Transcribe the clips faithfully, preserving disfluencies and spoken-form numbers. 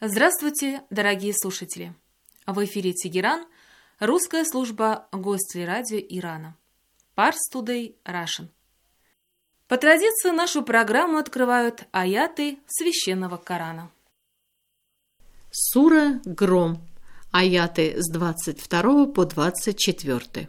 Здравствуйте, дорогие слушатели! В эфире Тегеран, русская служба Гостелерадио Ирана. Pars Today Russian. По традиции нашу программу открывают аяты Священного Корана. Сура Гром. Аяты с двадцать второго по двадцать четвёртый.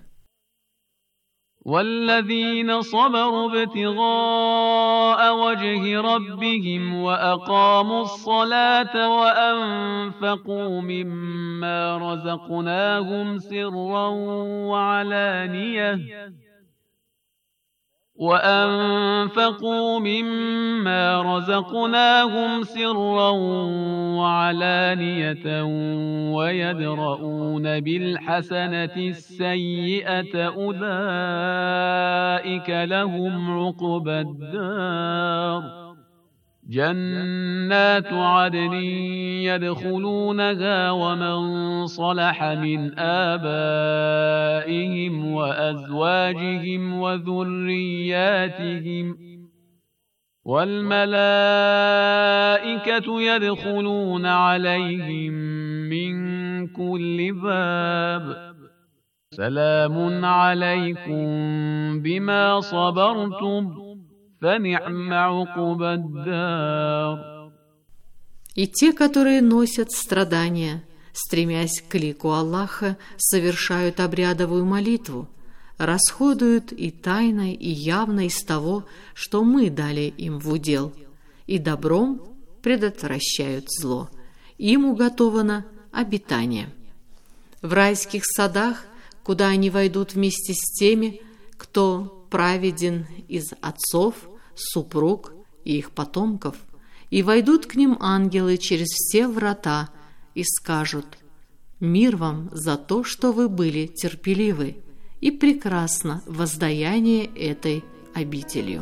والذين صبروا ابتغاء وجه ربهم وأقاموا الصلاة وأنفقوا مما رزقناهم سرا وعلانية وأنفقوا مما رزقناهم سرا وعلانية ويدرؤون بالحسنة السيئة أولئك لهم عقبى الدار جنات عدن يدخلونها ومن صلح من آبائهم وأزواجهم وذرياتهم والملائكة يدخلون عليهم من كل باب سلام عليكم بما صبرتم فنعم عقبى الدار. И те, которые носят страдания, стремясь к лику Аллаха, совершают обрядовую молитву, расходуют и тайно, и явно из того, что мы дали им в удел, и добром предотвращают зло. Им уготовано обитание. В райских садах, куда они войдут вместе с теми, кто праведен из отцов, супруг и их потомков, и войдут к ним ангелы через все врата и скажут: «Мир вам за то, что вы были терпеливы, и прекрасно воздаяние этой обителью».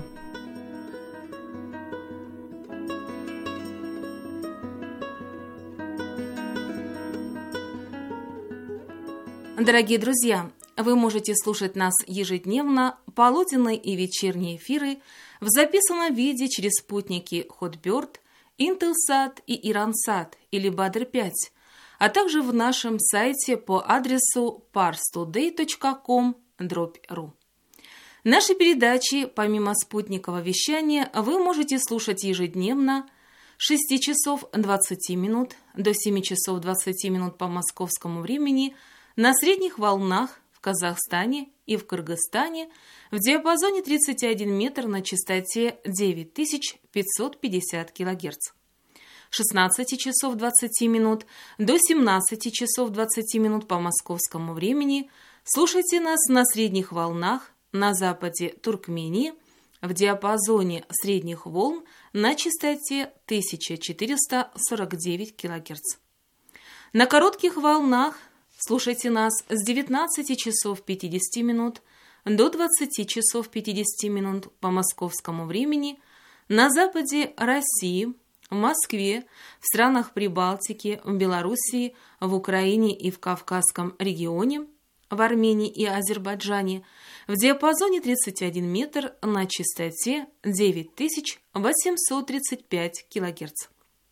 Дорогие друзья, вы можете слушать нас ежедневно, полуденные и вечерние эфиры в записанном виде через спутники Hotbird, Intelsat и Iransat или Badr пять, а также в нашем сайте по адресу pars today точка com дробь ру. Наши передачи, помимо спутникового вещания, вы можете слушать ежедневно с шести часов двадцати минут до семи часов двадцати минут по московскому времени на средних волнах в Казахстане и в Кыргызстане в диапазоне тридцать один метр на частоте девять тысяч пятьсот пятьдесят килогерц. С шестнадцати часов двадцати минут до семнадцати часов двадцати минут по московскому времени слушайте нас на средних волнах на западе Туркмении в диапазоне средних волн на частоте тысяча четыреста сорок девять килогерц. На коротких волнах слушайте нас с девятнадцати часов пятидесяти минут до двадцати часов пятидесяти минут по московскому времени на западе России, в Москве, в странах Прибалтики, в Белоруссии, в Украине и в Кавказском регионе, в Армении и Азербайджане в диапазоне тридцать один метр на частоте девять тысяч восемьсот тридцать пять килогерц.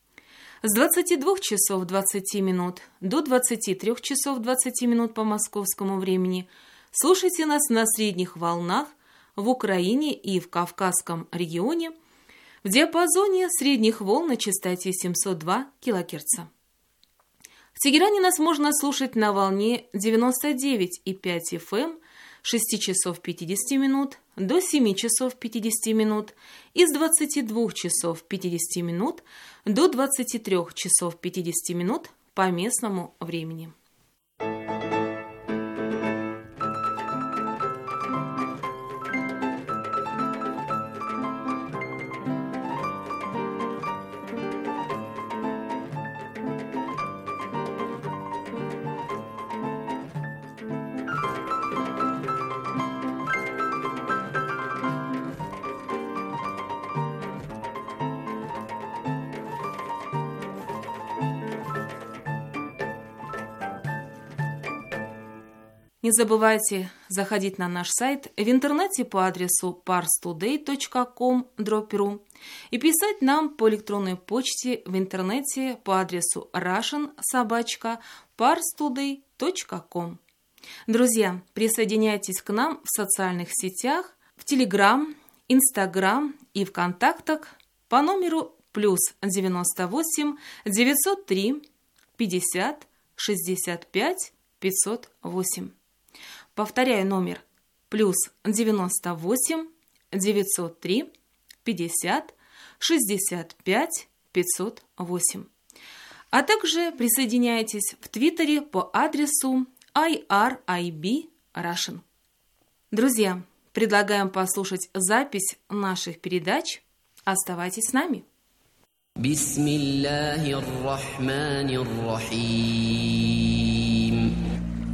С двадцати двух часов двадцати минут до двадцати трёх часов двадцати минут по московскому времени слушайте нас на средних волнах в Украине и в Кавказском регионе в диапазоне средних волн на частоте семьсот два килогерца. В Тегеране нас можно слушать на волне девяносто девять и пять эф эм с шести часов пятидесяти минут до семи часов пятидесяти минут и с двадцати двух часов пятидесяти минут до двадцати трёх часов пятидесяти минут по местному времени. Не забывайте заходить на наш сайт в интернете по адресу парстудей точка ком дробь ру и писать нам по электронной почте в интернете по адресу russian собака парстудей точка ком. Друзья, присоединяйтесь к нам в социальных сетях, в Телеграм, Инстаграм и ВКонтактах по номеру плюс девяносто восемь девятьсот три пятьдесят шестьдесят пять пятьсот восемь. Повторяю номер плюс девяносто восемь девятьсот три пятьдесят шестьдесят пять пятьсот восемь. А также присоединяйтесь в Твиттере по адресу ай ар ай би Russian. Друзья, предлагаем послушать запись наших передач. Оставайтесь с нами. Бисмиллахир-рахманир-рахим.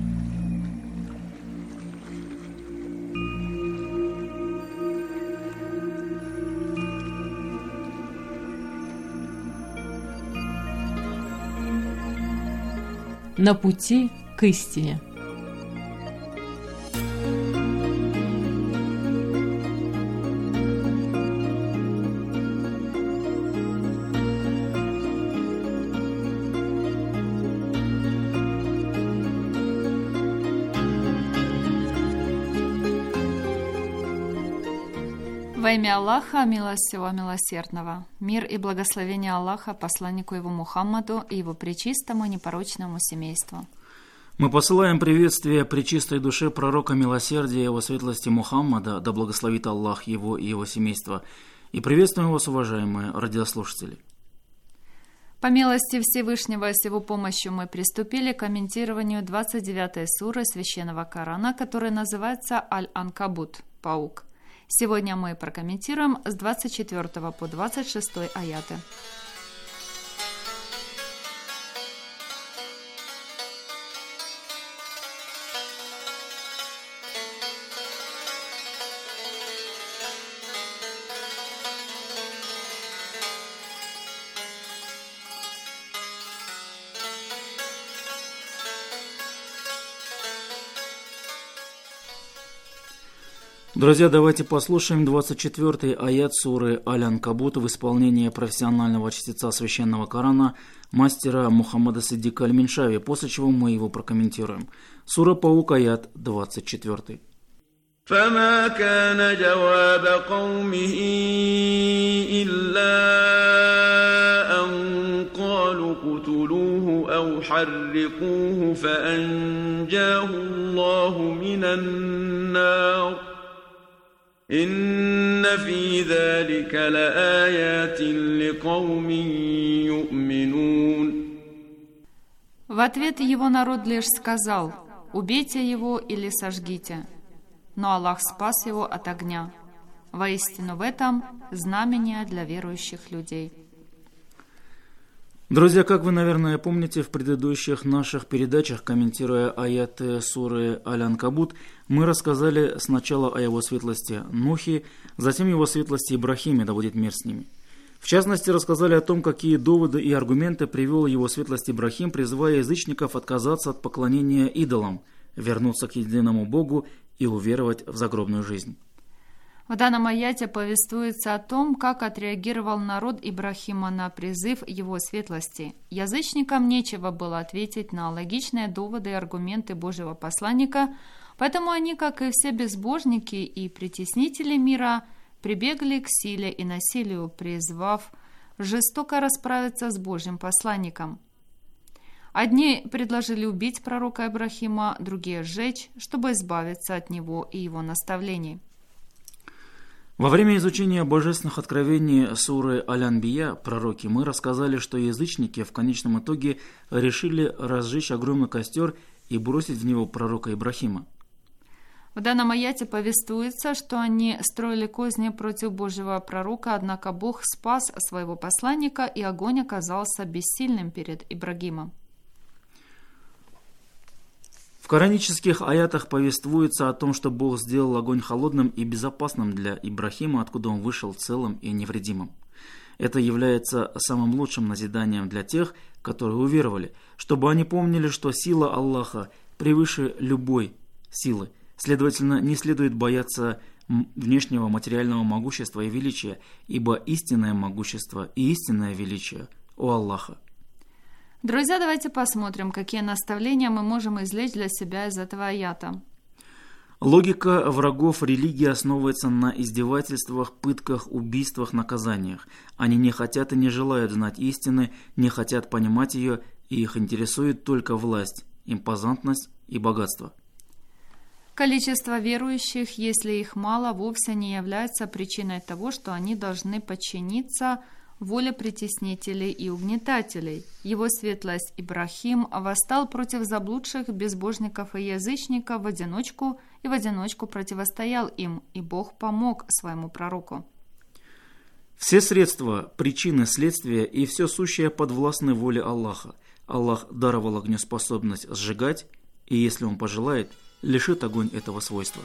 На пути к истине. Во имя Аллаха, милостивого, милосердного, мир и благословение Аллаха посланнику его Мухаммаду и его пречистому непорочному семейству. Мы посылаем приветствие пречистой душе пророка милосердия его светлости Мухаммада, да благословит Аллах его и его семейство, и приветствуем вас, уважаемые радиослушатели. По милости Всевышнего, с его помощью мы приступили к комментированию двадцать девятой суры Священного Корана, которая называется Аль-Анкабут, паук. Сегодня мы прокомментируем с двадцать четвёртого по двадцать шестой аяты. Друзья, давайте послушаем двадцать четвёртый аят суры Аль-Анкабут в исполнении профессионального чтеца Священного Корана, мастера Мухаммада Сиддика Аль-Миншави, после чего мы его прокомментируем. Сура Паук, аят двадцать четвёртый. فما كان جواب قومه إلا أن قالوا اقتلوه أو حرقوه فأنجاه الله من النار إن في ذلك لآيات لقوم يؤمنون. В ответ его народ лишь сказал: «Убейте его или сожгите». Но Аллах спас его от огня. Воистину в этом знамение для верующих людей. Друзья, как вы, наверное, помните, в предыдущих наших передачах, комментируя аяты суры Аль-Анкабут, мы рассказали сначала о его светлости Нухе, затем его светлости Ибрахиме, да будет мир с ними. В частности, рассказали о том, какие доводы и аргументы привел его светлость Ибрахим, призывая язычников отказаться от поклонения идолам, вернуться к единому Богу и уверовать в загробную жизнь. В данном аяте повествуется о том, как отреагировал народ Ибрахима на призыв его светлости. Язычникам нечего было ответить на логичные доводы и аргументы Божьего посланника, поэтому они, как и все безбожники и притеснители мира, прибегли к силе и насилию, призвав жестоко расправиться с Божьим посланником. Одни предложили убить пророка Ибрахима, другие сжечь, чтобы избавиться от него и его наставлений. Во время изучения божественных откровений суры Аль-Анбия, пророки, мы рассказали, что язычники в конечном итоге решили разжечь огромный костер и бросить в него пророка Ибрахима. В данном аяте повествуется, что они строили козни против Божьего пророка, однако Бог спас своего посланника, и огонь оказался бессильным перед Ибрагимом. В коранических аятах повествуется о том, что Бог сделал огонь холодным и безопасным для Ибрахима, откуда он вышел целым и невредимым. Это является самым лучшим назиданием для тех, которые уверовали, чтобы они помнили, что сила Аллаха превыше любой силы. Следовательно, не следует бояться внешнего материального могущества и величия, ибо истинное могущество и истинное величие у Аллаха. Друзья, давайте посмотрим, какие наставления мы можем извлечь для себя из этого аята. Логика врагов религии основывается на издевательствах, пытках, убийствах, наказаниях. Они не хотят и не желают знать истины, не хотят понимать ее, и их интересует только власть, импозантность и богатство. Количество верующих, если их мало, вовсе не является причиной того, что они должны подчиниться воле притеснителей и угнетателей. Его светлость Ибрахим восстал против заблудших безбожников и язычников в одиночку и в одиночку противостоял им, и Бог помог своему пророку. Все средства, причины, следствия и все сущее подвластны воле Аллаха. Аллах даровал огню способность сжигать, и если он пожелает, лишит огонь этого свойства.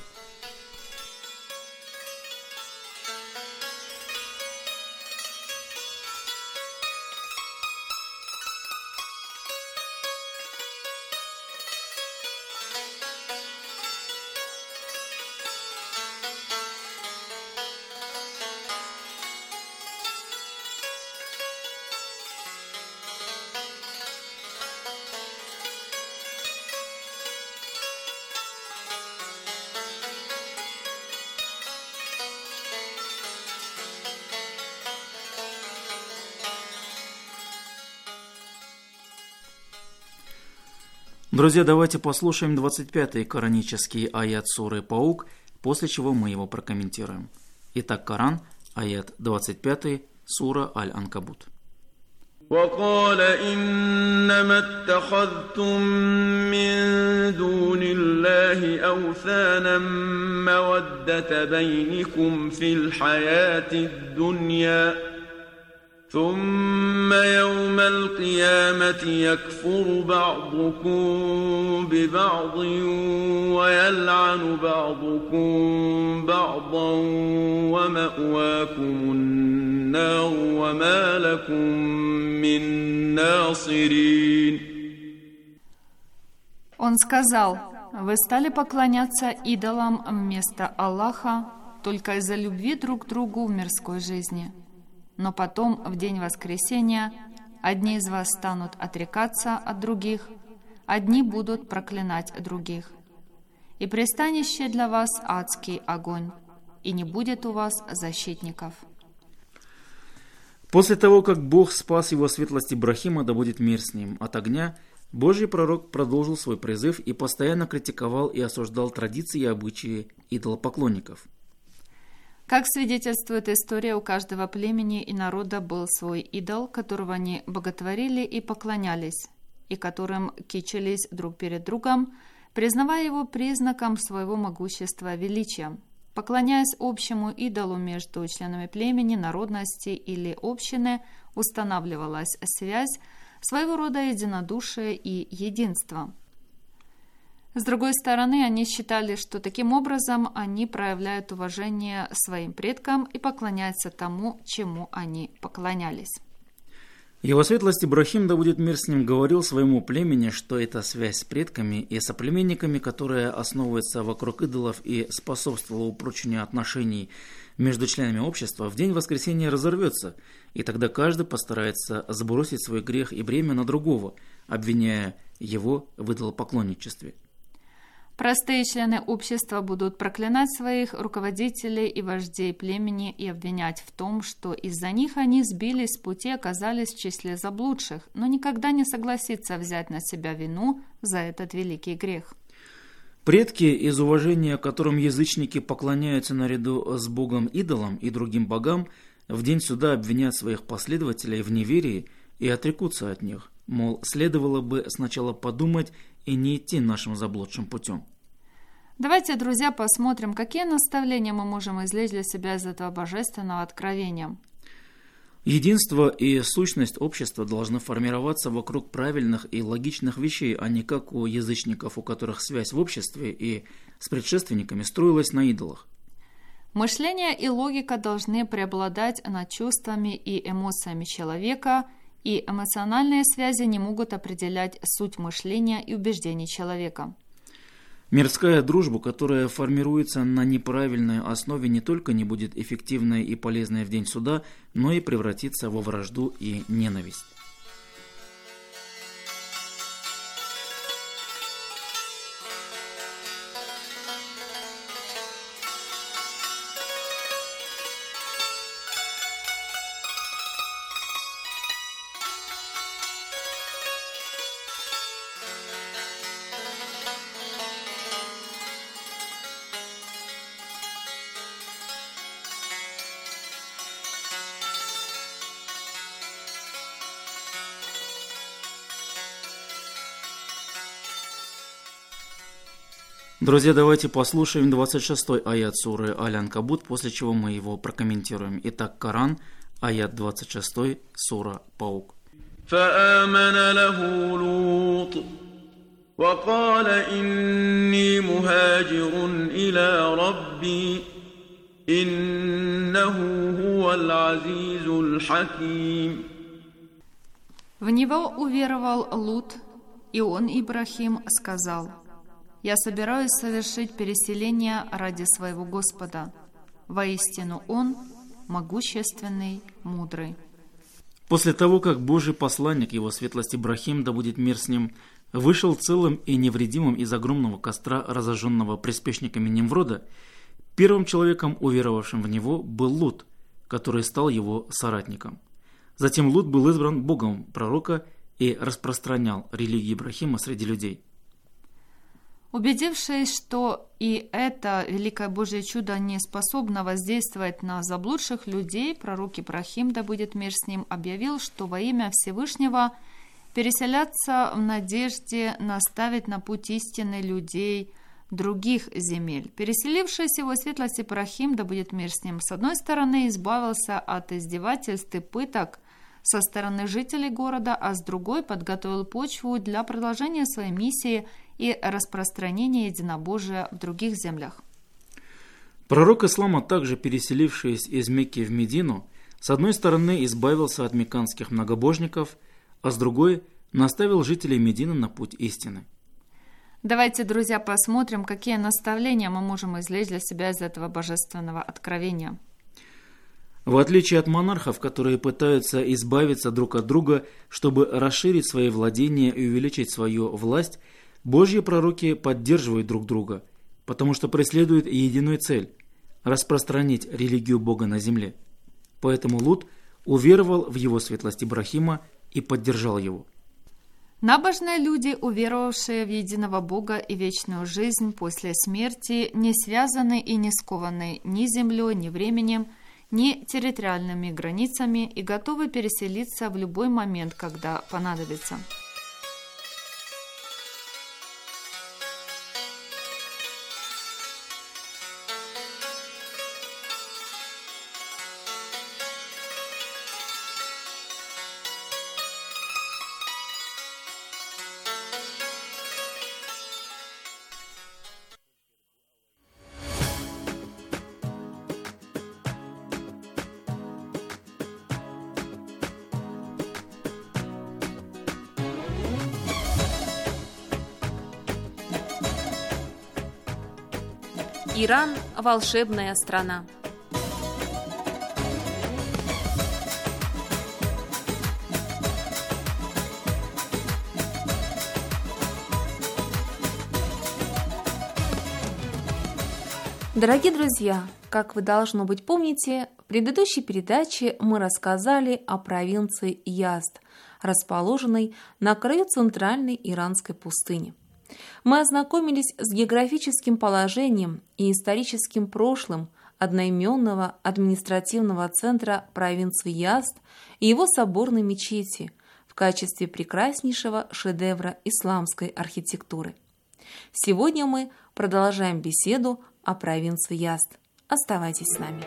Друзья, давайте послушаем двадцать пятый коранический аят суры Паук, после чего мы его прокомментируем. Итак, Коран, аят двадцать пятый, сура Аль-Анкабут. وقال إنما اتخذتم من دون الله أوثانا مودة بينكم في الحياة الدنيا ثم يوم القيامة يكفر بعضكم ببعض ويلعن بعضكم بعضا ومأواكم النار وما لكم من ناصرين. Он сказал: «Вы стали поклоняться идолам вместо Аллаха только из-за любви друг к другу в мирской жизни. Но потом, в день воскресения, одни из вас станут отрекаться от других, одни будут проклинать других. И пристанище для вас адский огонь, и не будет у вас защитников». После того, как Бог спас его светлость Ибрахима, да будет мир с ним, от огня, Божий пророк продолжил свой призыв и постоянно критиковал и осуждал традиции и обычаи идолопоклонников. Как свидетельствует история, у каждого племени и народа был свой идол, которого они боготворили и поклонялись, и которым кичились друг перед другом, признавая его признаком своего могущества и величия. Поклоняясь общему идолу между членами племени, народности или общины, устанавливалась связь, своего рода единодушие и единство. С другой стороны, они считали, что таким образом они проявляют уважение своим предкам и поклоняются тому, чему они поклонялись. Его светлость Ибрахим, да будет мир с ним, говорил своему племени, что эта связь с предками и соплеменниками, которая основывается вокруг идолов и способствовала упрочению отношений между членами общества, в день воскресения разорвется, и тогда каждый постарается сбросить свой грех и бремя на другого, обвиняя его в идолопоклонничестве. Простые члены общества будут проклинать своих руководителей и вождей племени и обвинять в том, что из-за них они сбились с пути и оказались в числе заблудших, но никогда не согласится взять на себя вину за этот великий грех. Предки, из уважения к которым язычники поклоняются наряду с Богом-идолом и другим богам, в день суда обвинят своих последователей в неверии и отрекутся от них. Мол, следовало бы сначала подумать и не идти нашим заблудшим путем. Давайте, друзья, посмотрим, какие наставления мы можем извлечь для себя из этого божественного откровения. Единство и сущность общества должны формироваться вокруг правильных и логичных вещей, а не как у язычников, у которых связь в обществе и с предшественниками строилась на идолах. Мышление и логика должны преобладать над чувствами и эмоциями человека, и эмоциональные связи не могут определять суть мышления и убеждений человека. Мирская дружба, которая формируется на неправильной основе, не только не будет эффективной и полезной в день суда, но и превратится во вражду и ненависть. Друзья, давайте послушаем двадцать шестой аят суры Аль-Анкабут, после чего мы его прокомментируем. Итак, Коран, аят двадцать шестой, сура Паук. فآمن له لوط وقال إني مهاجر إلى ربي إنه هو العزيز الحكيم. В него уверовал Лут, и он, Ибрахим, сказал: «Я собираюсь совершить переселение ради своего Господа. Воистину Он могущественный, мудрый». После того, как Божий посланник, его светлость Ибрахим, да будет мир с ним, вышел целым и невредимым из огромного костра, разожженного приспешниками Немврода, первым человеком, уверовавшим в него, был Лут, который стал его соратником. Затем Лут был избран Богом пророка и распространял религию Ибрахима среди людей. Убедившись, что и это великое Божье чудо не способно воздействовать на заблудших людей, пророк Ибрахим, да будет мир с ним, объявил, что во имя Всевышнего переселятся в надежде наставить на путь истины людей других земель. Переселившись его светлость Ибрахим, да будет мир с ним, с одной стороны избавился от издевательств и пыток со стороны жителей города, а с другой подготовил почву для продолжения своей миссии и распространения единобожия в других землях. Пророк ислама, также переселившись из Мекки в Медину, с одной стороны избавился от мекканских многобожников, а с другой наставил жителей Медины на путь истины. Давайте, друзья, посмотрим, какие наставления мы можем извлечь для себя из этого божественного откровения. В отличие от монархов, которые пытаются избавиться друг от друга, чтобы расширить свои владения и увеличить свою власть, Божьи пророки поддерживают друг друга, потому что преследуют единую цель – распространить религию Бога на земле. Поэтому Лут уверовал в его светлость Ибрахима и поддержал его. Набожные люди, уверовавшие в единого Бога и вечную жизнь после смерти, не связаны и не скованы ни землей, ни временем, ни территориальными границами и готовы переселиться в любой момент, когда понадобится. Иран – волшебная страна. Дорогие друзья, как вы, должно быть, помните, в предыдущей передаче мы рассказали о провинции Язд, расположенной на краю центральной иранской пустыни. Мы ознакомились с географическим положением и историческим прошлым одноименного административного центра провинции Язд и его соборной мечети в качестве прекраснейшего шедевра исламской архитектуры. Сегодня мы продолжаем беседу о провинции Язд. Оставайтесь с нами.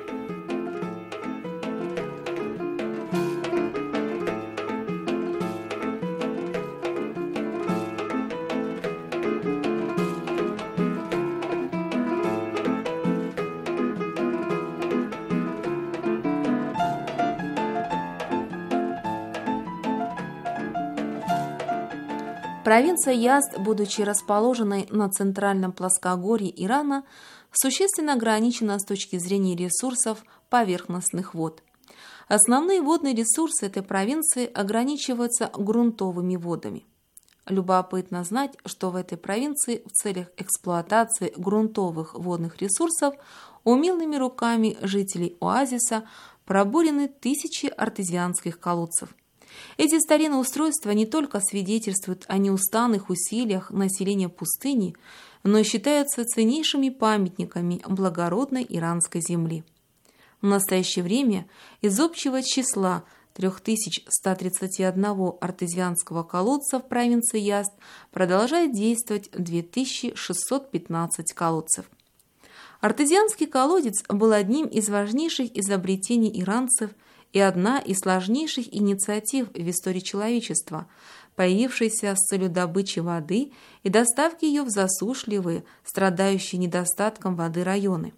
Провинция Язд, будучи расположенной на центральном плоскогорье Ирана, существенно ограничена с точки зрения ресурсов поверхностных вод. Основные водные ресурсы этой провинции ограничиваются грунтовыми водами. Любопытно знать, что в этой провинции в целях эксплуатации грунтовых водных ресурсов умелыми руками жителей оазиса пробурены тысячи артезианских колодцев. Эти старинные устройства не только свидетельствуют о неустанных усилиях населения пустыни, но и считаются ценнейшими памятниками благородной иранской земли. В настоящее время из общего числа три тысячи сто тридцать один артезианского колодца в провинции Язд продолжает действовать две тысячи шестьсот пятнадцать колодцев. Артезианский колодец был одним из важнейших изобретений иранцев и одна из сложнейших инициатив в истории человечества, появившейся с целью добычи воды и доставки ее в засушливые, страдающие недостатком воды районы.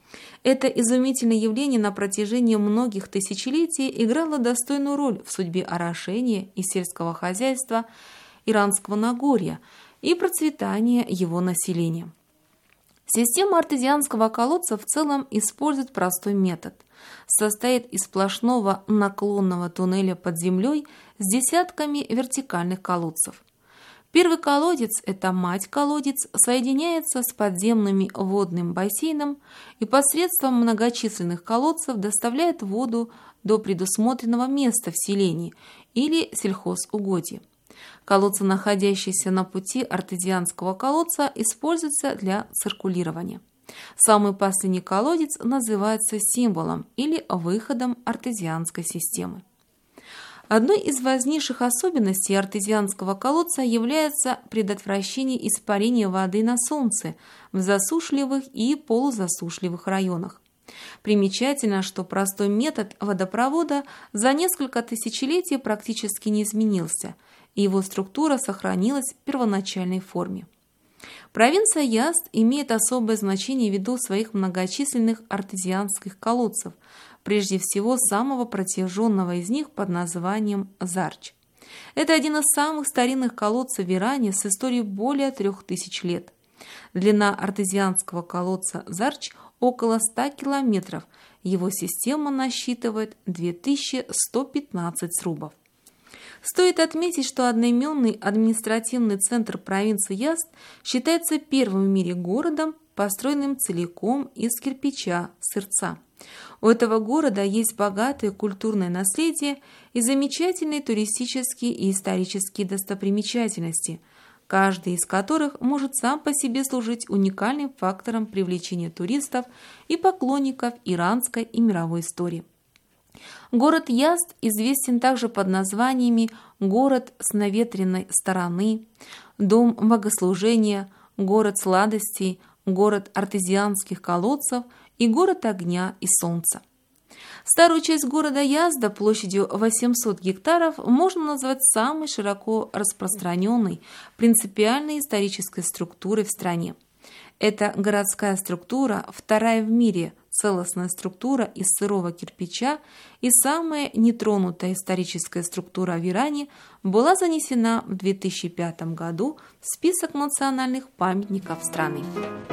Это изумительное явление на протяжении многих тысячелетий играло достойную роль в судьбе орошения и сельского хозяйства Иранского Нагорья и процветания его населения. Система артезианского колодца в целом использует простой метод. Состоит из сплошного наклонного туннеля под землей с десятками вертикальных колодцев. Первый колодец, это мать-колодец, соединяется с подземным водным бассейном и посредством многочисленных колодцев доставляет воду до предусмотренного места в селении или сельхозугодье. Колодцы, находящиеся на пути артезианского колодца, используются для циркулирования. Самый последний колодец называется символом или выходом артезианской системы. Одной из важнейших особенностей артезианского колодца является предотвращение испарения воды на солнце в засушливых и полузасушливых районах. Примечательно, что простой метод водопровода за несколько тысячелетий практически не изменился, и его структура сохранилась в первоначальной форме. Провинция Язд имеет особое значение ввиду своих многочисленных артезианских колодцев, прежде всего самого протяженного из них под названием Зарч. Это один из самых старинных колодцев в Иране с историей более трех тысяч лет. Длина артезианского колодца Зарч около ста километров, его система насчитывает две тысячи сто пятнадцать срубов. Стоит отметить, что одноименный административный центр провинции Язд считается первым в мире городом, построенным целиком из кирпича, сырца. У этого города есть богатое культурное наследие и замечательные туристические и исторические достопримечательности, каждый из которых может сам по себе служить уникальным фактором привлечения туристов и поклонников иранской и мировой истории. Город Язд известен также под названиями «Город с наветренной стороны», «Дом богослужения», «Город сладостей», «Город артезианских колодцев» и «Город огня и солнца». Старую часть города Язда площадью восемьсот гектаров можно назвать самой широко распространенной принципиальной исторической структурой в стране. Эта городская структура, вторая в мире целостная структура из сырого кирпича и самая нетронутая историческая структура в Иране, была занесена в две тысячи пятом году в список национальных памятников страны.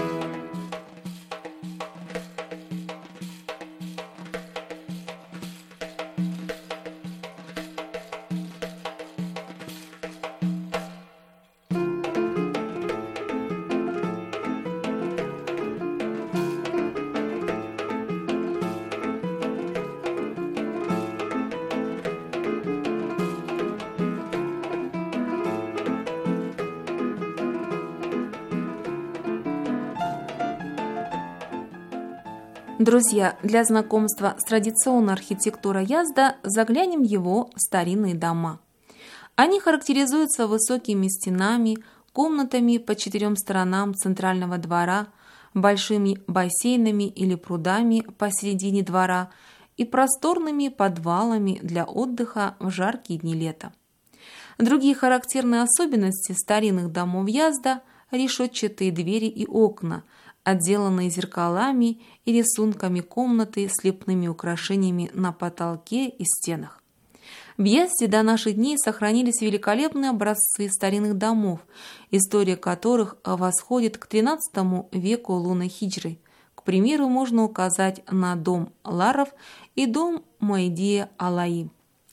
Друзья, для знакомства с традиционной архитектурой Язда заглянем в его старинные дома. Они характеризуются высокими стенами, комнатами по четырем сторонам центрального двора, большими бассейнами или прудами посередине двора и просторными подвалами для отдыха в жаркие дни лета. Другие характерные особенности старинных домов Язда – решетчатые двери и окна, отделанные зеркалами и рисунками комнаты с лепными украшениями на потолке и стенах. В Язде до наших дней сохранились великолепные образцы старинных домов, история которых восходит к тринадцатому веку лунной хиджры. К примеру, можно указать на дом Ларов и дом Муайдия Алаи.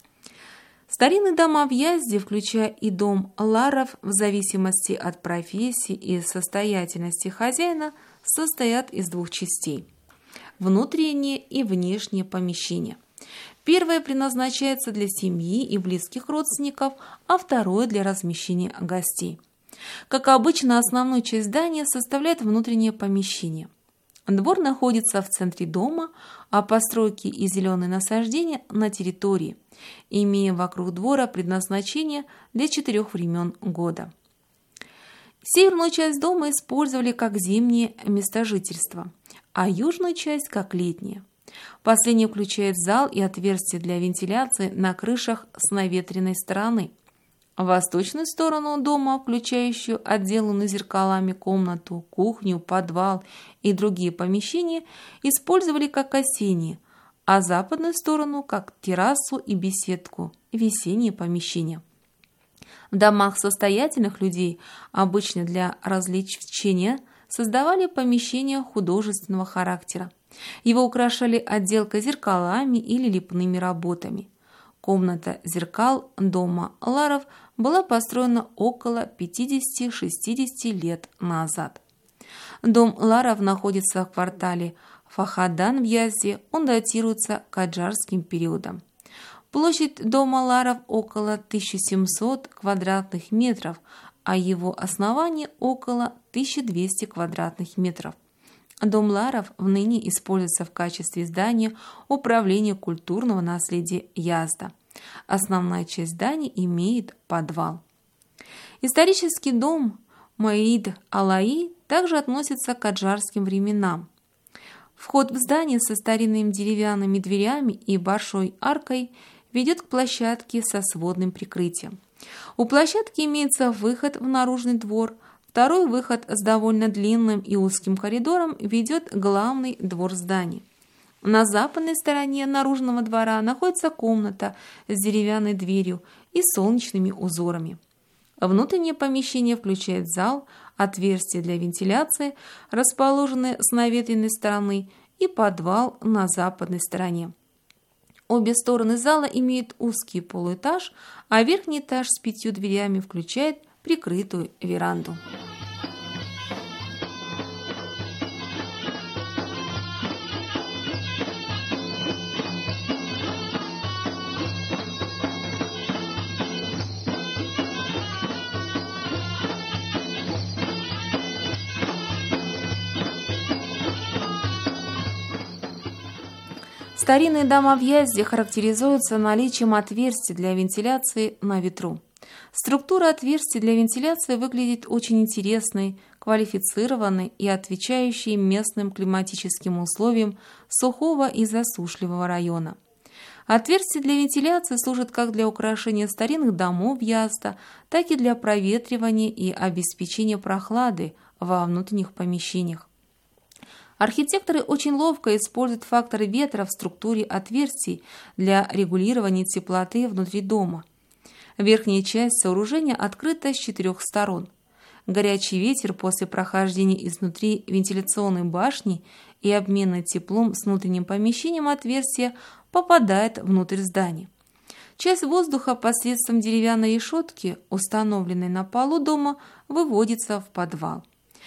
Старинные дома в Язде, включая и дом Ларов, в зависимости от профессии и состоятельности хозяина, состоят из двух частей – внутреннее и внешнее помещение. Первое предназначается для семьи и близких родственников, а второе – для размещения гостей. Как обычно, основную часть здания составляет внутреннее помещение. Двор находится в центре дома, а постройки и зеленые насаждения на территории, имея вокруг двора предназначение для четырех времен года. Северную часть дома использовали как зимнее место жительства, а южную часть как летнее. Последнее включает зал и отверстия для вентиляции на крышах с наветренной стороны. Восточную сторону дома, включающую отделанную зеркалами комнату, кухню, подвал и другие помещения, использовали как осенние, а западную сторону как террасу и беседку, весенние помещения. В домах состоятельных людей, обычно для развлечения, создавали помещения художественного характера. Его украшали отделкой зеркалами или лепными работами. Комната зеркал дома Ларов была построена около пятидесяти-шестидесяти лет назад. Дом Ларов находится в квартале Фахадан в Язде, он датируется каджарским периодом. Площадь дома Ларов около тысячи семисот квадратных метров, а его основание около тысячи двухсот квадратных метров. Дом Ларов ныне используется в качестве здания управления культурного наследия Язда. Основная часть здания имеет подвал. Исторический дом Муайд Алаи также относится к каджарским временам. Вход в здание со старинными деревянными дверями и большой аркой ведет к площадке со сводным прикрытием. У площадки имеется выход в наружный двор. Второй выход с довольно длинным и узким коридором ведет главный двор здания. На западной стороне наружного двора находится комната с деревянной дверью и солнечными узорами. Внутреннее помещение включает зал, отверстие для вентиляции, расположенное с наветренной стороны, и подвал на западной стороне. Обе стороны зала имеют узкий полуэтаж, а верхний этаж с пятью дверями включает прикрытую веранду. Старинные дома в Язде характеризуются наличием отверстий для вентиляции на ветру. Структура отверстий для вентиляции выглядит очень интересной, квалифицированной и отвечающей местным климатическим условиям сухого и засушливого района. Отверстия для вентиляции служат как для украшения старинных домов Язда, так и для проветривания и обеспечения прохлады во внутренних помещениях. Архитекторы очень ловко используют факторы ветра в структуре отверстий для регулирования теплоты внутри дома. Верхняя часть сооружения открыта с четырех сторон. Горячий ветер после прохождения изнутри вентиляционной башни и обмена теплом с внутренним помещением отверстия попадает внутрь здания. Часть воздуха посредством деревянной решетки, установленной на полу дома, выводится в подвал.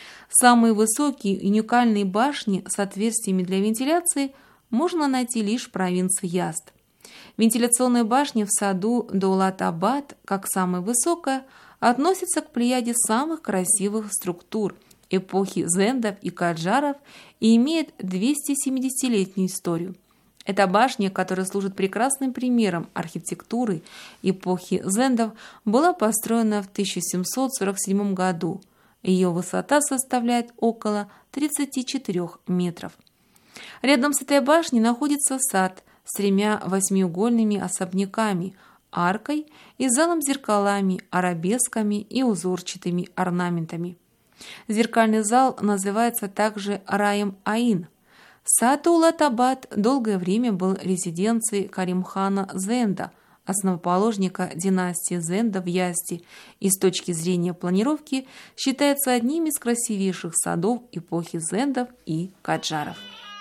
Самые высокие и уникальные башни с отверстиями для вентиляции можно найти лишь в провинции Язд. Вентиляционная башня в саду Даулат-Абад, как самая высокая, относится к плеяде самых красивых структур эпохи зендов и каджаров и имеет двухсотсемидесятилетнюю историю. Эта башня, которая служит прекрасным примером архитектуры эпохи зендов, была построена в тысяча семьсот сорок седьмом году. Ее высота составляет около тридцати четырёх метров. Рядом с этой башней находится сад с тремя восьмиугольными особняками, аркой и залом с зеркалами, арабесками и узорчатыми орнаментами. Зеркальный зал называется также Раем Аин. Сад Даулат-Абад долгое время был резиденцией Каримхана Зенда, основоположника династии Зенда в Язде и с точки зрения планировки считается одним из красивейших садов эпохи Зендов и Каджаров.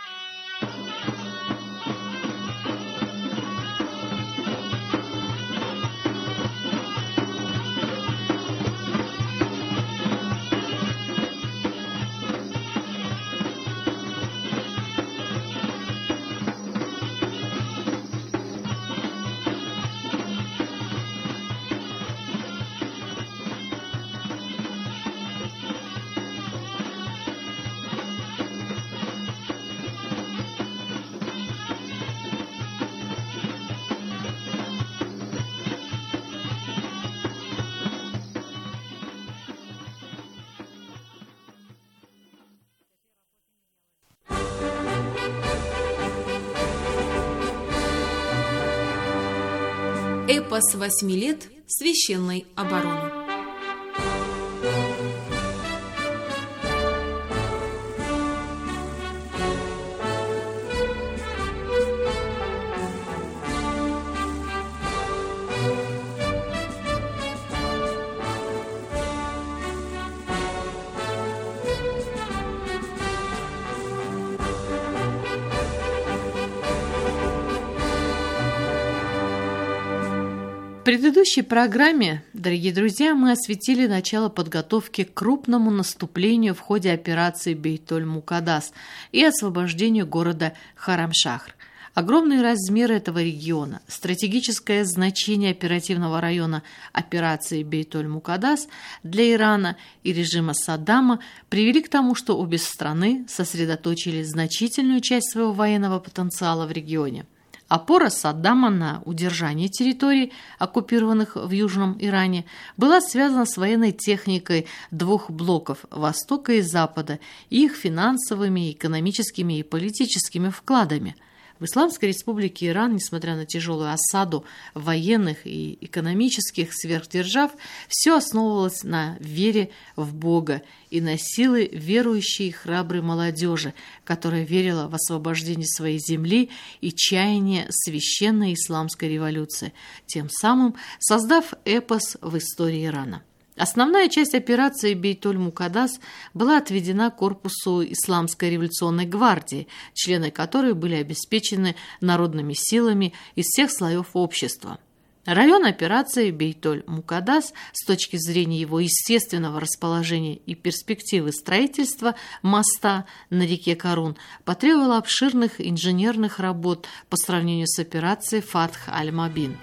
Эпос восьми лет священной обороны. В предыдущей программе, дорогие друзья, мы осветили начало подготовки к крупному наступлению в ходе операции Бейт-оль-Мукаддас и освобождению города Харамшахр. Огромные размеры этого региона, стратегическое значение оперативного района операции Бейт-оль-Мукаддас для Ирана и режима Саддама привели к тому, что обе страны сосредоточили значительную часть своего военного потенциала в регионе. Опора Саддама на удержание территорий, оккупированных в Южном Иране, была связана с военной техникой двух блоков – Востока и Запада, и их финансовыми, экономическими и политическими вкладами. В Исламской Республике Иран, несмотря на тяжелую осаду военных и экономических сверхдержав, все основывалось на вере в Бога и на силы верующей и храброй молодежи, которая верила в освобождение своей земли и чаяние священной исламской революции, тем самым создав эпос в истории Ирана. Основная часть операции Бейт-оль-Мукаддас была отведена корпусу Исламской революционной гвардии, члены которой были обеспечены народными силами из всех слоев общества. Район операции Бейт-оль-Мукаддас с точки зрения его естественного расположения и перспективы строительства моста на реке Карун потребовал обширных инженерных работ по сравнению с операцией Фатх-аль-Мабин.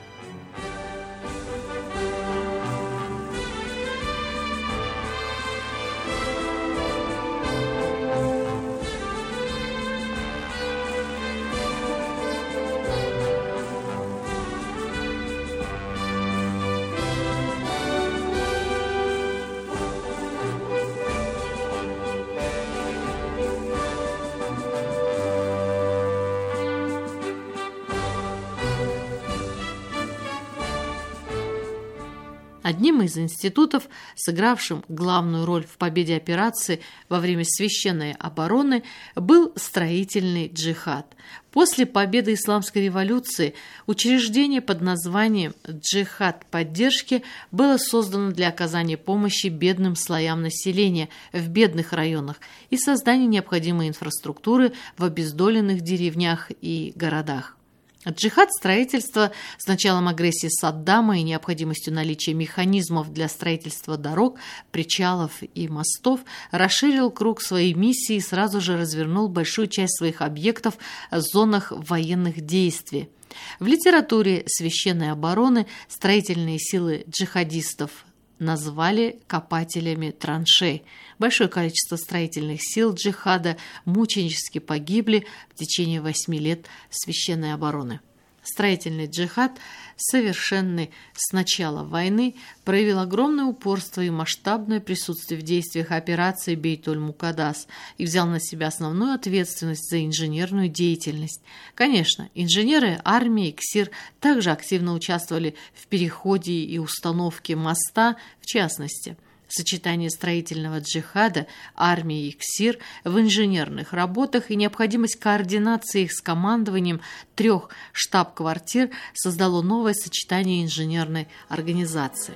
Одним из институтов, сыгравшим главную роль в победе операции во время священной обороны, был строительный джихад. После победы Исламской революции учреждение под названием «Джихад поддержки» было создано для оказания помощи бедным слоям населения в бедных районах и создания необходимой инфраструктуры в обездоленных деревнях и городах. Джихад строительства с началом агрессии Саддама и необходимостью наличия механизмов для строительства дорог, причалов и мостов расширил круг своей миссии и сразу же развернул большую часть своих объектов в зонах военных действий. В литературе священной обороны строительные силы джихадистов назвали копателями траншей. Большое количество строительных сил джихада мученически погибли в течение восьми лет священной обороны. Строительный джихад, совершенный с начала войны, проявил огромное упорство и масштабное присутствие в действиях операции Бейт-оль-Мукаддас и взял на себя основную ответственность за инженерную деятельность. Конечно, инженеры армии КСИР также активно участвовали в переходе и установке моста, в частности. Сочетание строительного джихада, армии и КСИР в инженерных работах и необходимость координации их с командованием трех штаб-квартир создало новое сочетание инженерной организации.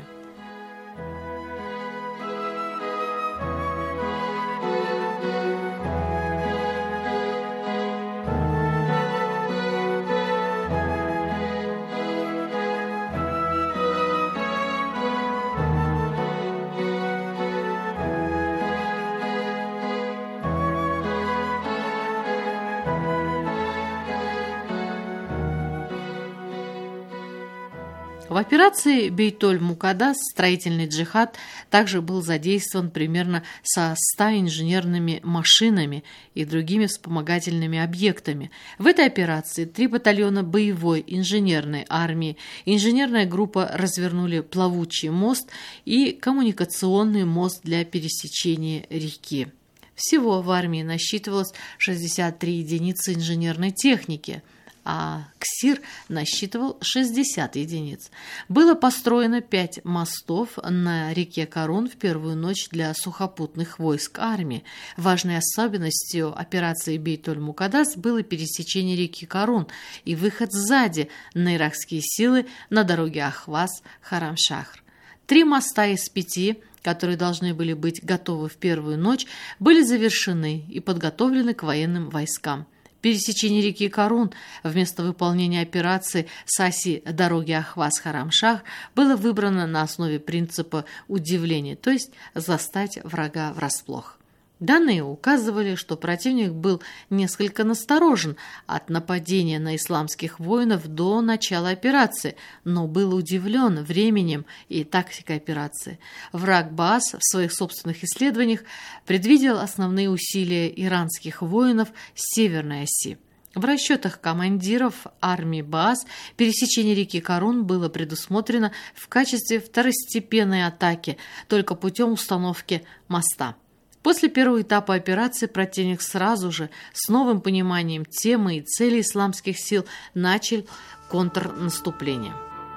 В операции Бейтоль-Мукаддас строительный джихад также был задействован примерно со ста инженерными машинами и другими вспомогательными объектами. В этой операции три батальона боевой инженерной армии, инженерная группа развернули плавучий мост и коммуникационный мост для пересечения реки. Всего в армии насчитывалось шестьдесят три единицы инженерной техники, а КСИР насчитывал шестьдесят единиц. Было построено пять мостов на реке Карун в первую ночь для сухопутных войск армии. Важной особенностью операции Бейтоль-Мукаддас было пересечение реки Карун и выход сзади на иракские силы на дороге Ахваз-Харам-Шахр. Три моста из пяти, которые должны были быть готовы в первую ночь, были завершены и подготовлены к военным войскам. Пересечение реки Карун вместо выполнения операции с оси дороги Ахваз-Харам-Шахр было выбрано на основе принципа удивления, то есть застать врага врасплох. Данные указывали, что противник был несколько насторожен от нападения на исламских воинов до начала операции, но был удивлен временем и тактикой операции. Враг Баас в своих собственных исследованиях предвидел основные усилия иранских воинов с северной оси. В расчетах командиров армии Баас пересечение реки Карун было предусмотрено в качестве второстепенной атаки только путем установки моста. После первого этапа операции противник сразу же, с новым пониманием темы и целей исламских сил, начал контрнаступление.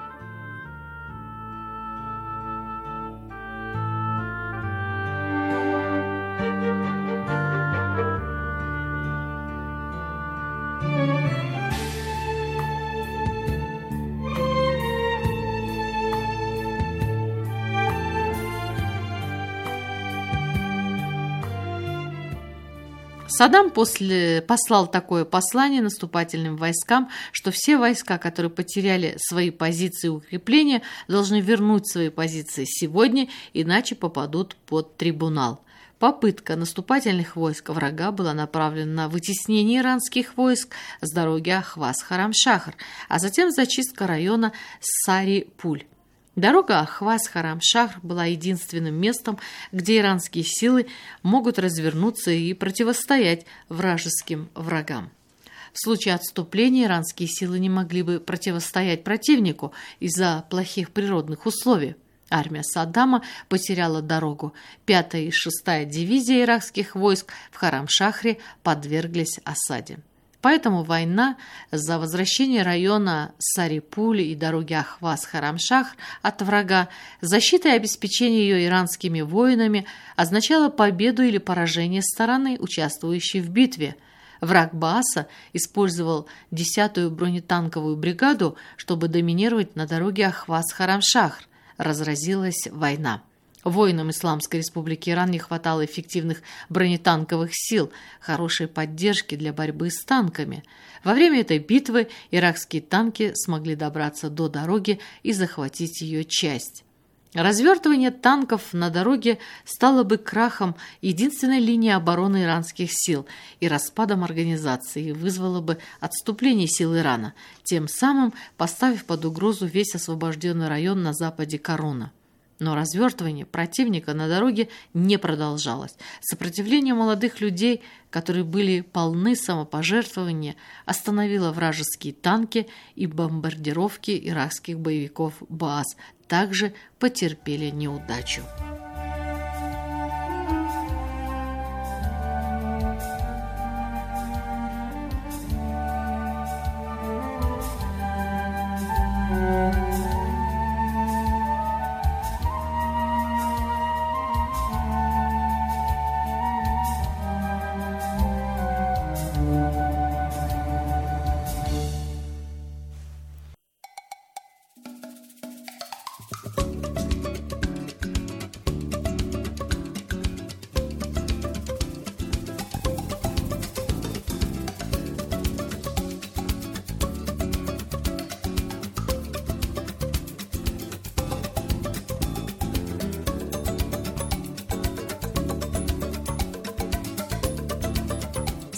Саддам после послал такое послание наступательным войскам, что все войска, которые потеряли свои позиции и укрепления, должны вернуть свои позиции сегодня, иначе попадут под трибунал. Попытка наступательных войск врага была направлена на вытеснение иранских войск с дороги Ахваз-Харам-Шахр, а затем зачистка района Сари-Пуль. Дорога Ахваз-Харам-Шахр была единственным местом, где иранские силы могут развернуться и противостоять вражеским врагам. В случае отступления иранские силы не могли бы противостоять противнику из-за плохих природных условий. Армия Саддама потеряла дорогу. Пятая и шестая дивизия иракских войск в Харам-Шахре подверглись осаде. Поэтому война за возвращение района Сари-Пуль и дороги Ахваз-Харам-Шахр от врага, защита и обеспечение ее иранскими воинами означала победу или поражение стороны, участвующей в битве. Враг Бааса использовал десятую бронетанковую бригаду, чтобы доминировать на дороге Ахваз-Харам-Шахр. Разразилась война. Воинам Исламской Республики Иран не хватало эффективных бронетанковых сил, хорошей поддержки для борьбы с танками. Во время этой битвы иракские танки смогли добраться до дороги и захватить ее часть. Развертывание танков на дороге стало бы крахом единственной линии обороны иранских сил и распадом организации, и вызвало бы отступление сил Ирана, тем самым поставив под угрозу весь освобожденный район на западе Каруна. Но развертывание противника на дороге не продолжалось. Сопротивление молодых людей, которые были полны самопожертвования, остановило вражеские танки, и бомбардировки иракских боевиков Баас также потерпели неудачу.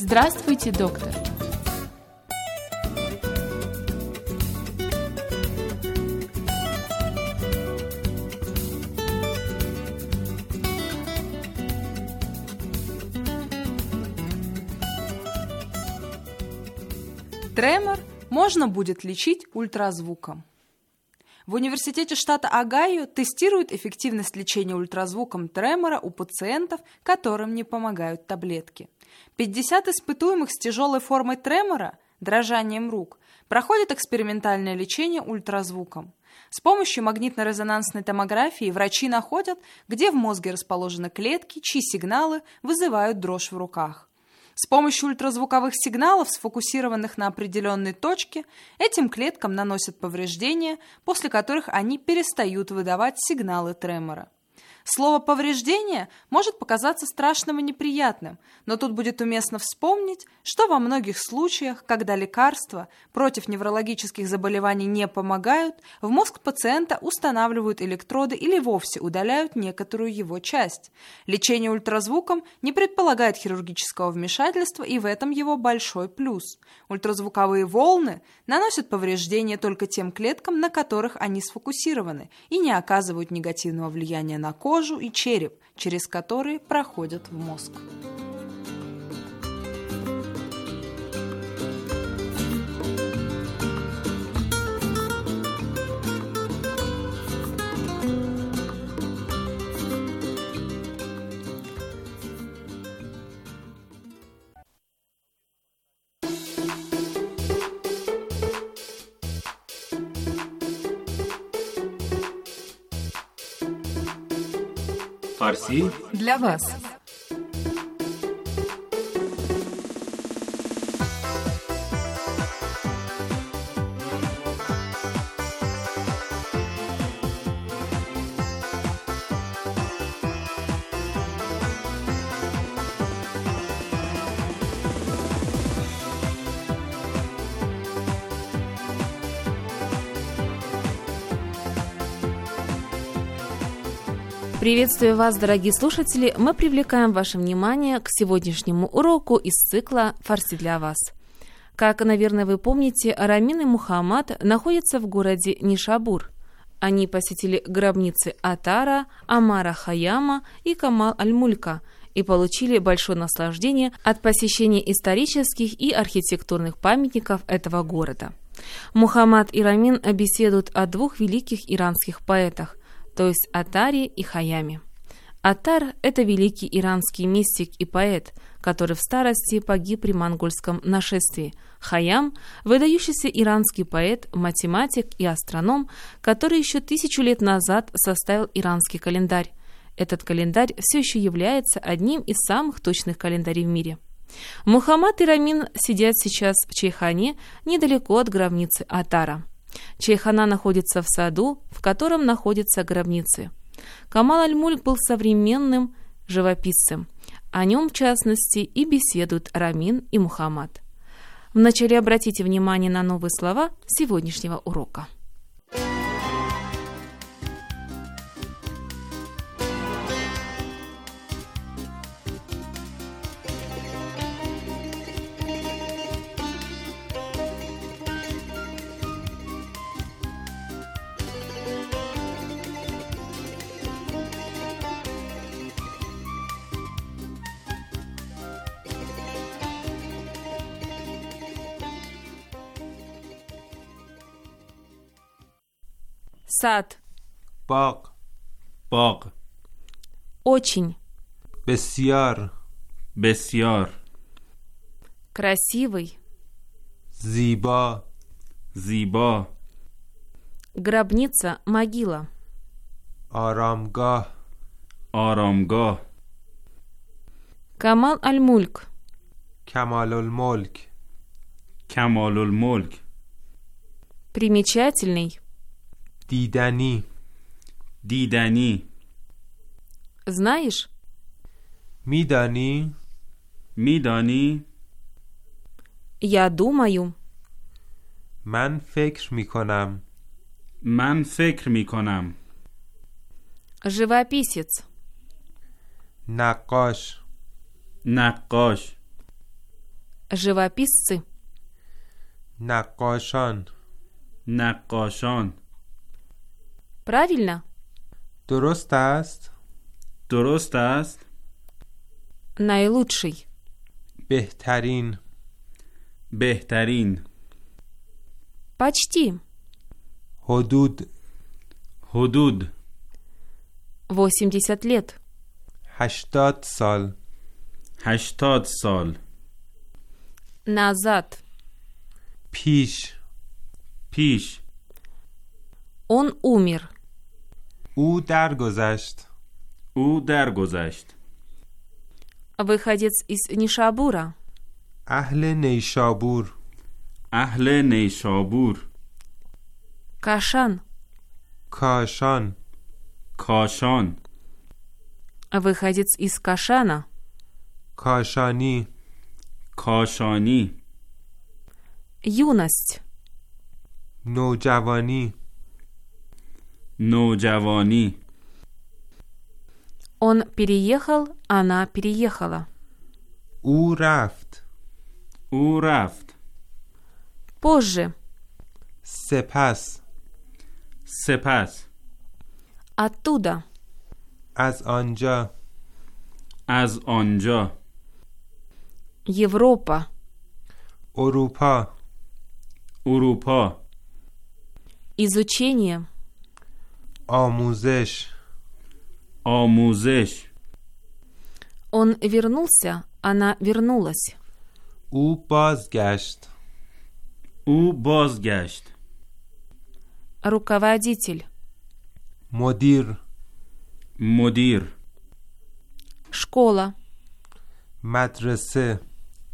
Здравствуйте, доктор. Тремор можно будет лечить ультразвуком. В университете штата Огайо тестируют эффективность лечения ультразвуком тремора у пациентов, которым не помогают таблетки. пятьдесят испытуемых с тяжелой формой тремора, дрожанием рук, проходят экспериментальное лечение ультразвуком. С помощью магнитно-резонансной томографии врачи находят, где в мозге расположены клетки, чьи сигналы вызывают дрожь в руках. С помощью ультразвуковых сигналов, сфокусированных на определенной точке, этим клеткам наносят повреждения, после которых они перестают выдавать сигналы тремора. Слово «повреждение» может показаться страшным и неприятным, но тут будет уместно вспомнить, что во многих случаях, когда лекарства против неврологических заболеваний не помогают, в мозг пациента устанавливают электроды или вовсе удаляют некоторую его часть. Лечение ультразвуком не предполагает хирургического вмешательства, и в этом его большой плюс. Ультразвуковые волны наносят повреждения только тем клеткам, на которых они сфокусированы, и не оказывают негативного влияния на кожу, кожу и череп, через которые проходят в мозг. Фарси Для вас. Приветствую вас, дорогие слушатели! Мы привлекаем ваше внимание к сегодняшнему уроку из цикла «Фарси для вас». Как, наверное, вы помните, Рамин и Мухаммад находятся в городе Нишабур. Они посетили гробницы Атара, Амара Хаяма и Камал Аль-Мулька и получили большое наслаждение от посещения исторических и архитектурных памятников этого города. Мухаммад и Рамин беседуют о двух великих иранских поэтах, то есть Атаре и Хаяме. Атар – это великий иранский мистик и поэт, который в старости погиб при монгольском нашествии. Хаям – выдающийся иранский поэт, математик и астроном, который еще тысячу лет назад составил иранский календарь. Этот календарь все еще является одним из самых точных календарей в мире. Мухаммад и Рамин сидят сейчас в чайхане недалеко от гробницы Атара. Чайхана находится в саду, в котором находятся гробницы. Камал Аль-Мульк был современным живописцем. О нем, в частности, и беседуют Рамин и Мухаммад. Вначале обратите внимание на новые слова сегодняшнего урока. Сад. باغ. باغ. Очень. بسیار. بسیار. Красивый. زیبا. زیبا. Гробница, могила. آرامگاه. آرامگاه. Камал Аль-Мульк. کمال الملک. کمال الملک. Примечательный. دیدنی. دیدنی. Знаешь? میدانی. میدانی. Я думаю. من فکر میکنم. من فکر میکنم. Живописец. نقاش. نقاش. Живописцы. نقاشان نقاشان Правильно? درست است؟ درست است؟ Наилучший. بهترین بهترین Почти. حدود حدود восемьдесят лет. هشتاد سال هشتاد سال Назад. پیش پیش Он умер. او درگذشت او درگذشت Выходец из Нишабура. اهل نیشابور اهل نیشابور Кашан. کاشان کاشان Выходец из Кашана. کاشانی کاشانی Юность. نوجوانی نوجوانی Он переехал, она переехала. او رفت او رفت Позже. سپس سپس Оттуда. از آنجا از آنجا Европа. اروپا اروپا Изучение. آموزش آموزش Он вернулся, она вернулась. او بازگشت او بازگشت Руководитель. مدیر مدیر Школа. مدرسه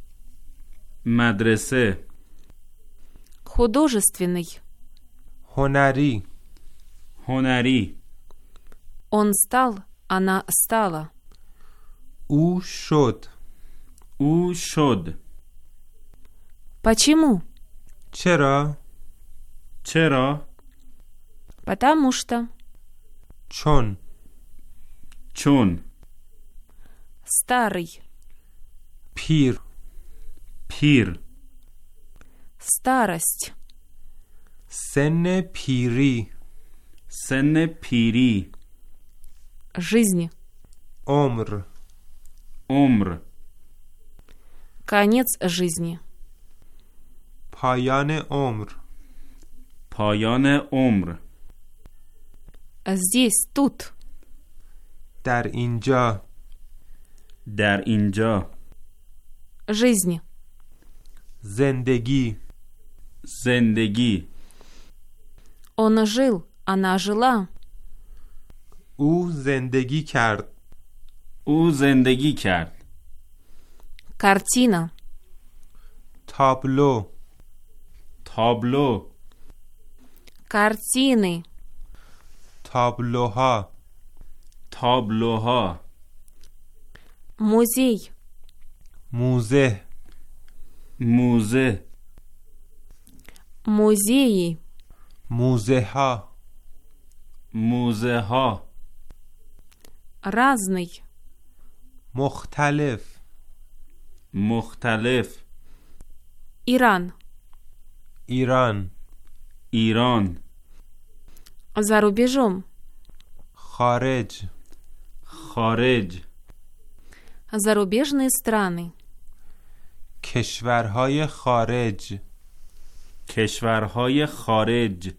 مدرسه Художественный. هنری هنری Он стал, она стала. او شد او شد Почему? چرا؟ چرا؟ Потому что. چون چون Старый. پیر پیر Старость. سن پیری سن پیری Жизнь. عمر عمر Конец жизни. پایان عمر پایان عمر Здесь, тут. در اینجا در اینجا Жизнь. زندگی زندگی Он жил, она жила. او زندگی کرد او زندگی کرد Картина. تابلو تابلو Картины. تابلوها تابلوها Музей. موزه موزه Музеи. موزه ها موزه ها Разный. مختلف مختلف Иран. ایران ایران За рубежом. خارج خارج Зарубежные страны. کشورهای خارج کشورهای خارج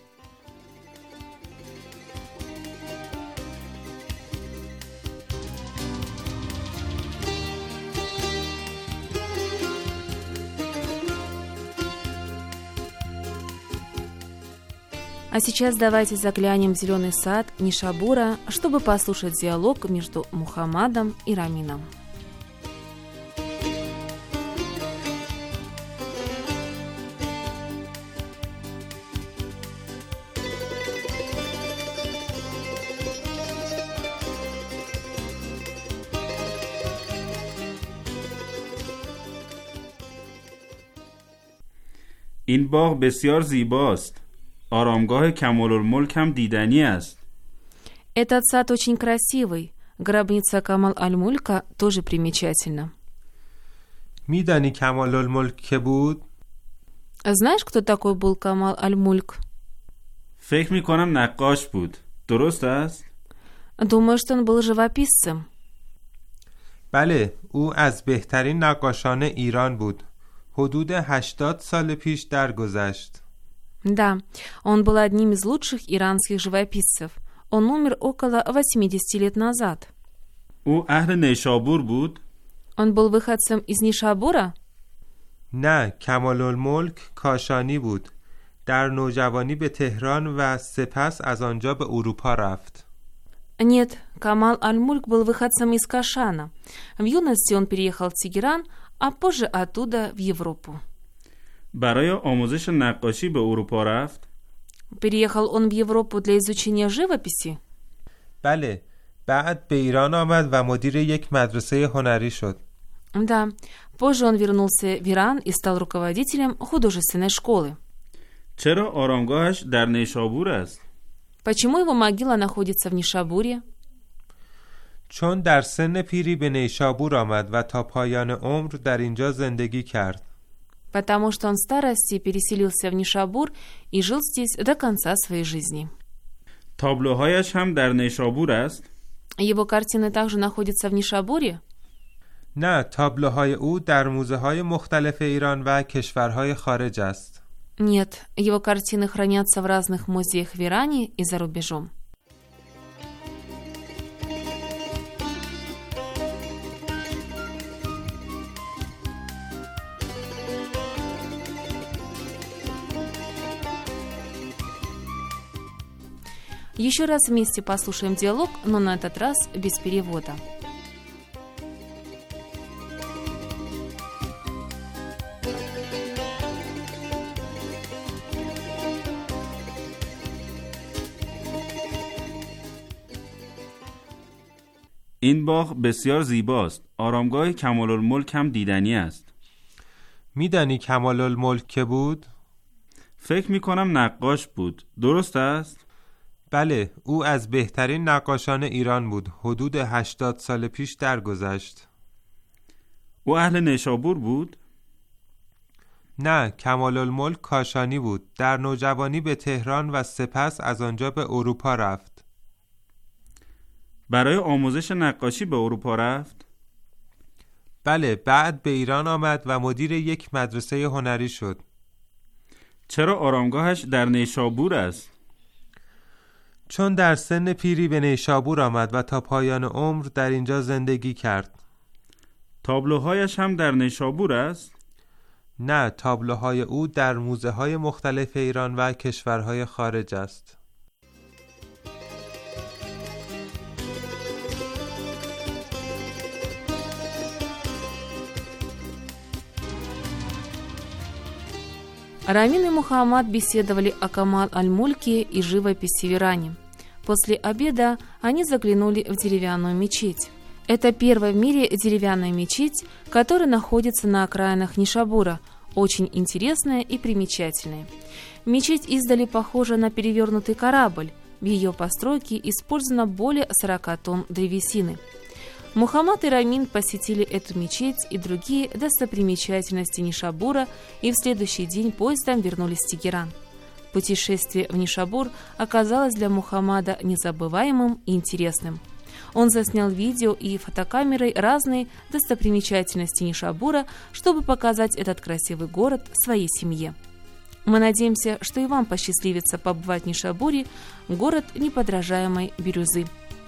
А сейчас давайте заглянем в зеленый сад Нишабура, чтобы послушать диалог между Мухаммадом и Рамином. این باغ بسیار زیباست. آرامگاه کمال‌الملک هم دیدنی است. Этот сад очень красивый. Гробница Камал-аль-Мулька тоже примечательна. میدانی کمال الملک که بود؟ Знаешь, кто такой был Камал Аль-Мульк? فکر می کنم نقاش بود. درست است؟ Думаю, что он был живописцем. بله، او از بهترین نقاشان ایران بود. حدود هشتاد سال پیش درگذشت. Да, он был одним из лучших иранских живописцев. Он умер около восемьдесят лет назад. او اهل نیشابور بود؟ Он был выходцем из Нишабура? نه، کمال الملک کاشانی بود. در نوجوانی به تهران و سپس از آنجا به اروپا رفت. Нет, Камал Аль-Мульк был выходцем из Кашана. В юности он переехал в Тегеран, а позже оттуда в Европу. برای آموزش نقاشی به اروپا رفت؟ Переехал он в Европу для изучения живописи? بله، بعد به ایران آمد و مدیر یک مدرسه هنری شد. Да, позже он вернулся в Иран и стал руководителем художественной школы. چرا آرامگاهش در نیشابور است؟ Почему его могила находится в Нишабуре? چون در سن پیری به نیشابور آمد و تا پایان عمر در اینجا زندگی کرد. Потому что он в старости переселился в Нишабур и жил здесь до конца своей жизни. تابلوهایش هم در نیشابور است؟ Его картины также находятся в Нишабуре? نه، تابلوهای او در موزه های مختلف ایران و کشورهای خارج است. Нет, его картины хранятся в разных музеях в Иране и за рубежом. Еще раз вместе послушаем диалог, но на этот раз без перевода. این باغ بسیار زیباست. آرامگاه کمال الملک هم دیدنی است. میدانی کمال الملک که بود؟ فکر می کنم نقاش بود. درست است؟ بله، او از بهترین نقاشان ایران بود. حدود هشتاد سال پیش درگذشت. او اهل نیشابور بود؟ نه، کمال الملک کاشانی بود. در نوجوانی به تهران و سپس از آنجا به اروپا رفت. برای آموزش نقاشی به اروپا رفت؟ بله، بعد به ایران آمد و مدیر یک مدرسه هنری شد. چرا آرامگاهش در نیشابور است؟ چون در سن پیری به نیشابور آمد و تا پایان عمر در اینجا زندگی کرد. تابلوهایش هم در نیشابور است؟ نه، تابلوهای او در موزه های مختلف ایران و کشورهای خارج است. Рамин и Мухаммад беседовали о Камал Аль-Мульке и живописи в Иране. После обеда они заглянули в деревянную мечеть. Это первая в мире деревянная мечеть, которая находится на окраинах Нишабура, очень интересная и примечательная. Мечеть издали похожа на перевернутый корабль. В ее постройке использовано более сорока тонн древесины. Мухаммад и Рамин посетили эту мечеть и другие достопримечательности Нишабура и в следующий день поездом вернулись в Тегеран. Путешествие в Нишабур оказалось для Мухаммада незабываемым и интересным. Он заснял видео и фотокамерой разные достопримечательности Нишабура, чтобы показать этот красивый город своей семье. Мы надеемся, что и вам посчастливится побывать в Нишабуре, город неподражаемой бирюзы.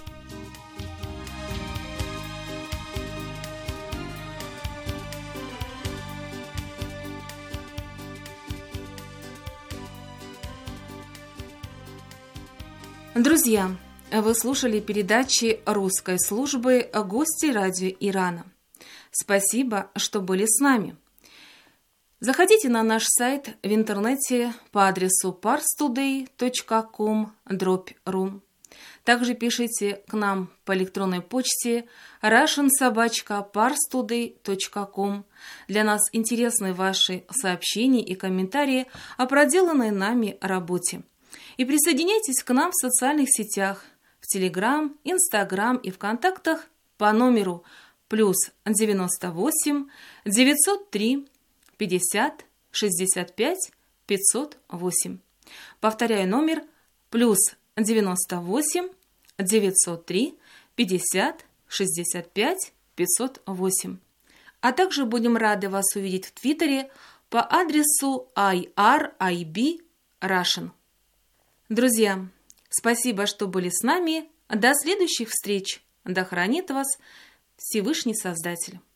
Друзья, вы слушали передачи русской службы «Гости радио Ирана». Спасибо, что были с нами. Заходите на наш сайт в интернете по адресу парстудей точка ком дробь ру. Также пишите к нам по электронной почте russian собака парстудей точка ком. Для нас интересны ваши сообщения и комментарии о проделанной нами работе. И присоединяйтесь к нам в социальных сетях, в Телеграм, Инстаграм и ВКонтактах по номеру плюс девяносто восемь девятьсот три пятьдесят шестьдесят пять пятьсот восемь. Повторяю номер плюс девяносто восемь девятьсот три пятьдесят шестьдесят пять пятьсот восемь. А также будем рады вас увидеть в Твиттере по адресу ай ар ай би Russian. Друзья, спасибо, что были с нами. До следующих встреч. Да хранит вас Всевышний Создатель.